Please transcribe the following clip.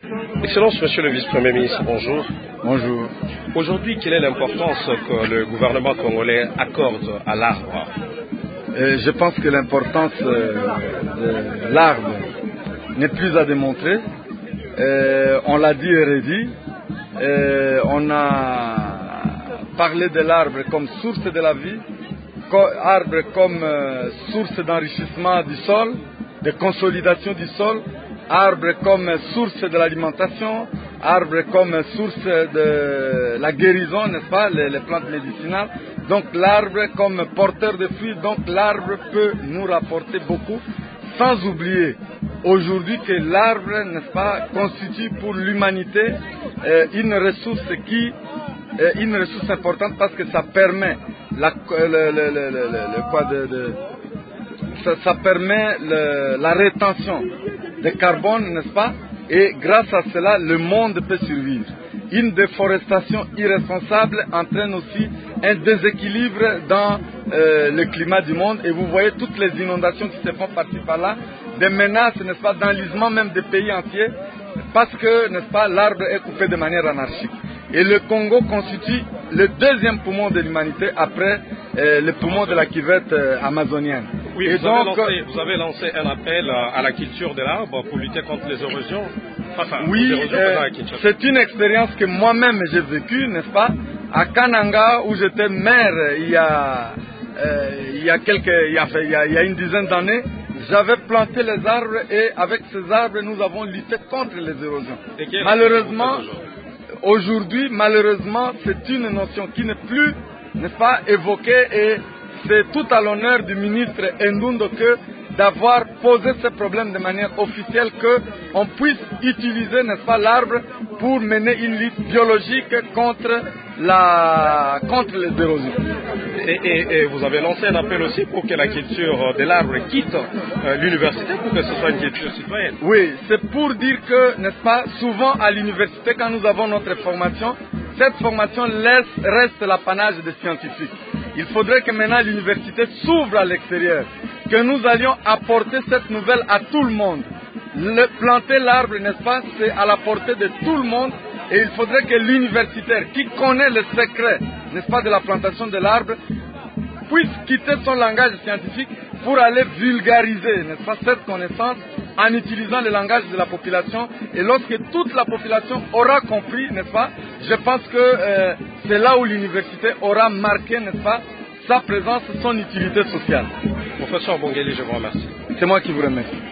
Excellence, Monsieur le Vice-Premier ministre, bonjour. Bonjour. Aujourd'hui, quelle est l'importance que le gouvernement congolais accorde à l'arbre? Je pense que l'importance de l'arbre n'est plus à démontrer. On l'a dit et redit. On a parlé de l'arbre comme source de la vie, arbre comme source d'enrichissement du sol, de consolidation du sol, arbre comme source de l'alimentation, arbre comme source de la guérison, n'est-ce pas, les plantes médicinales. Donc l'arbre comme porteur de fruits, donc l'arbre peut nous rapporter beaucoup, sans oublier aujourd'hui que l'arbre, n'est-ce pas, constitue pour l'humanité une ressource importante parce que ça permet ça permet la rétention de carbone, n'est-ce pas? Et grâce à cela, le monde peut survivre. Une déforestation irresponsable entraîne aussi un déséquilibre dans le climat du monde. Et vous voyez toutes les inondations qui se font par-ci par-là, des menaces, n'est-ce pas, d'enlisement même des pays entiers, parce que, n'est-ce pas, l'arbre est coupé de manière anarchique. Et le Congo constitue le deuxième poumon de l'humanité après le poumon de la cuvette amazonienne. Oui, et vous avez lancé un appel à la culture de l'arbre pour lutter contre les érosions. Oui, c'est une expérience que moi-même j'ai vécue, n'est-ce pas, à Kananga où j'étais maire il y a une dizaine d'années. J'avais planté les arbres et avec ces arbres nous avons lutté contre les érosions. Malheureusement, aujourd'hui, c'est une notion qui n'est plus, n'est-ce pas, évoquée et c'est tout à l'honneur du ministre Ndundo d'avoir posé ce problème de manière officielle, qu'on puisse utiliser, n'est-ce pas, l'arbre pour mener une lutte biologique contre les érosions. Et vous avez lancé un appel aussi pour que la culture de l'arbre quitte l'université pour que ce soit une culture citoyenne. Oui, c'est pour dire que, n'est-ce pas, souvent à l'université, quand nous avons notre formation, cette formation reste l'apanage des scientifiques. Il faudrait que maintenant l'université s'ouvre à l'extérieur, que nous allions apporter cette nouvelle à tout le monde. Planter l'arbre, n'est-ce pas, c'est à la portée de tout le monde et il faudrait que l'universitaire qui connaît le secret, n'est-ce pas, de la plantation de l'arbre, puisse quitter son langage scientifique pour aller vulgariser, n'est-ce pas, cette connaissance en utilisant le langage de la population. Et lorsque toute la population aura compris, n'est-ce pas, je pense que c'est là où l'université aura marqué, n'est-ce pas, sa présence, son utilité sociale. Professeur Bongeli, je vous remercie. C'est moi qui vous remercie.